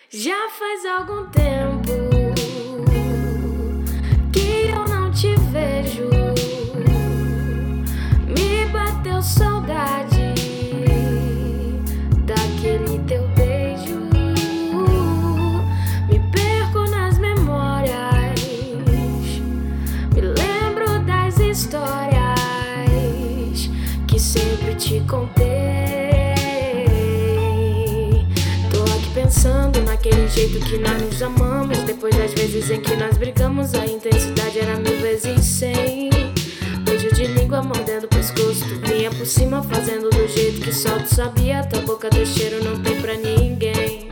Já faz algum tempo que eu não te vejo. Me bateu saudade daquele teu beijo. Me perco nas memórias, me lembro das histórias que sempre te contei. Pensando naquele jeito que nós nos amamos. Depois das vezes em que nós brigamos, a intensidade era 1000 vezes 100. Beijo de língua mordendo o pescoço, tu vinha por cima fazendo do jeito que só tu sabia. Tua boca, teu cheiro não tem pra ninguém.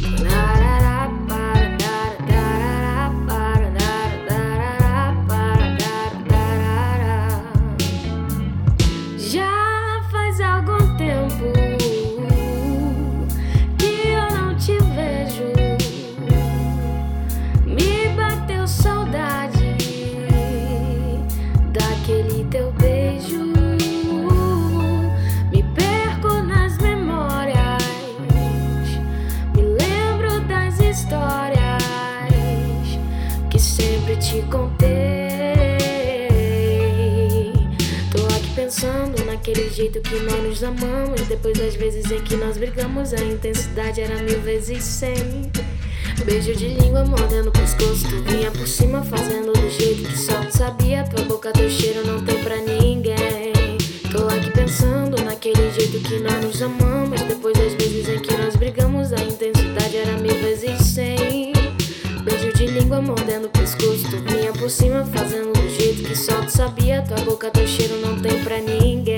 Já faz algum tempo daquele teu beijo. Me perco nas memórias, me lembro das histórias que sempre te contei. Tô aqui pensando naquele jeito que nós nos amamos. Depois das vezes em que nós brigamos, a intensidade era 1000 vezes 100. Beijo de língua mordendo o pescoço, tu vinha por cima fazendo do jeito que só tu sabia. Tua boca, teu cheiro não tem pra ninguém. Tô aqui pensando naquele jeito que nós nos amamos. Depois das vezes em que nós brigamos, a intensidade era 1000 vezes 100. Beijo de língua mordendo o pescoço, tu vinha por cima fazendo do jeito que só tu sabia. Tua boca, teu cheiro não tem pra ninguém.